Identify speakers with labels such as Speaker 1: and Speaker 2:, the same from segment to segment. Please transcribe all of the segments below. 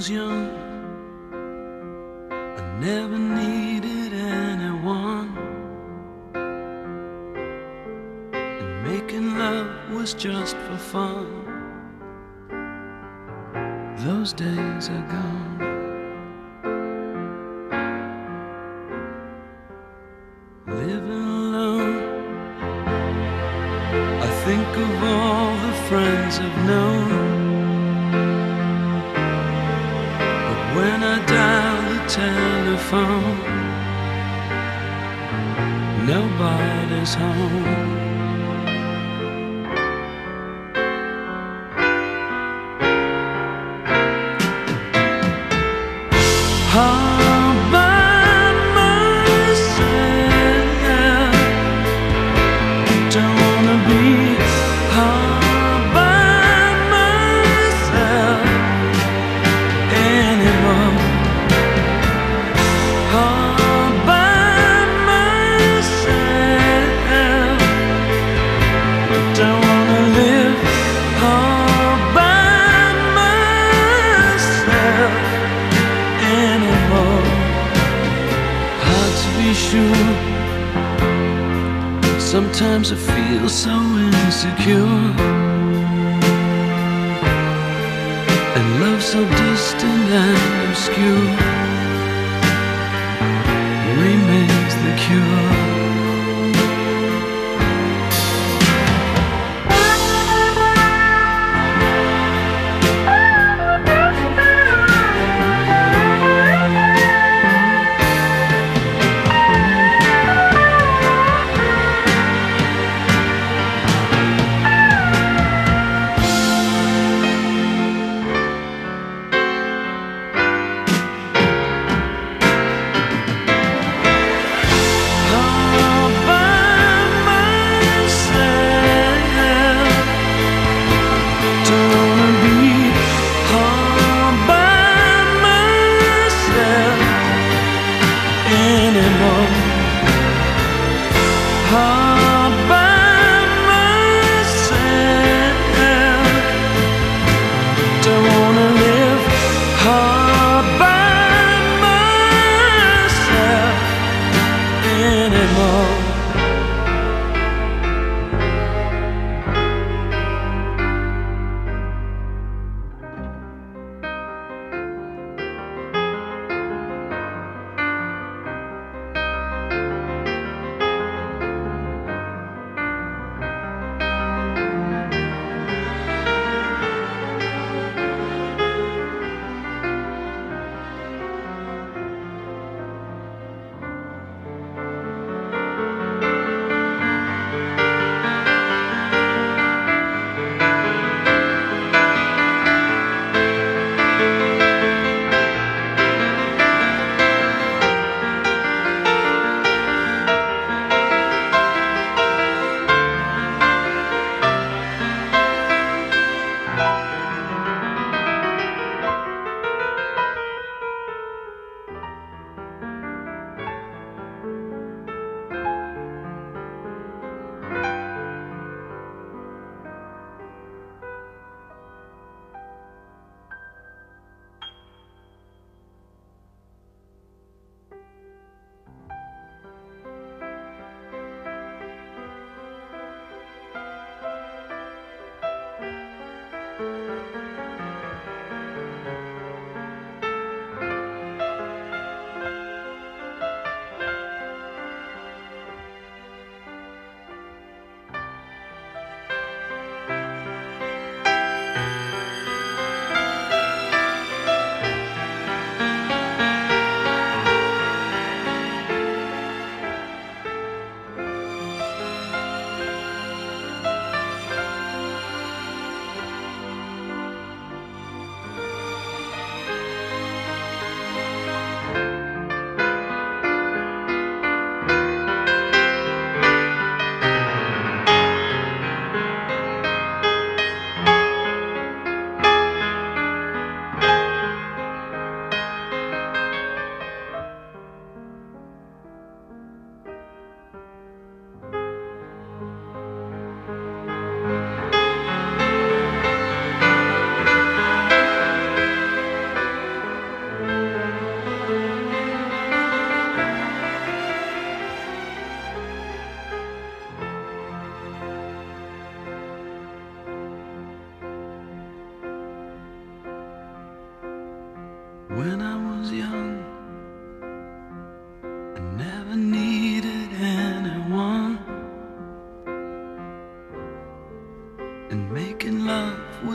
Speaker 1: was young, I never needed anyone, and making love was just for fun. Those days are gone. Living alone, I think of all the friends I've known, but when I dial the telephone, nobody's home. All by myself, don't wanna be all by myself anymore. All by myself, don't wanna live all by myself anymore. Hard to be sure. Sometimes I feel so insecure, and love so distant and obscure remains the cure. All by myself, don't wanna live all by myself anymore.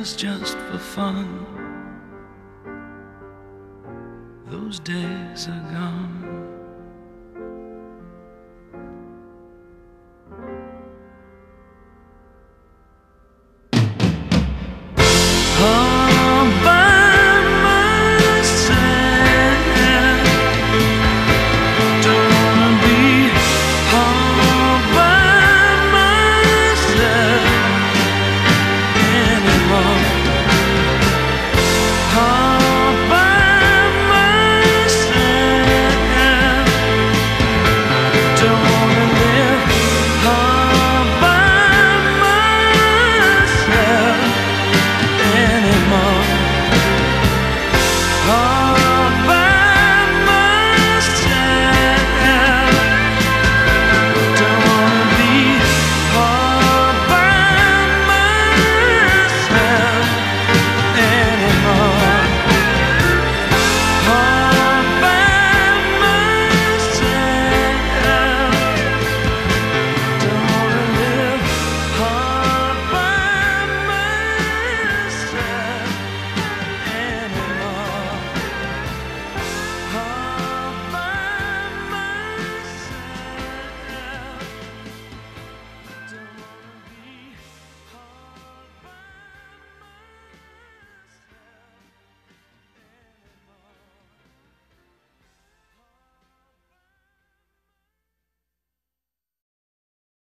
Speaker 1: was just for fun. Those days are gone.